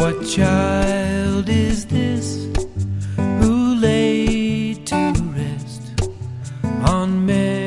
What child is this who lay to rest on Mary?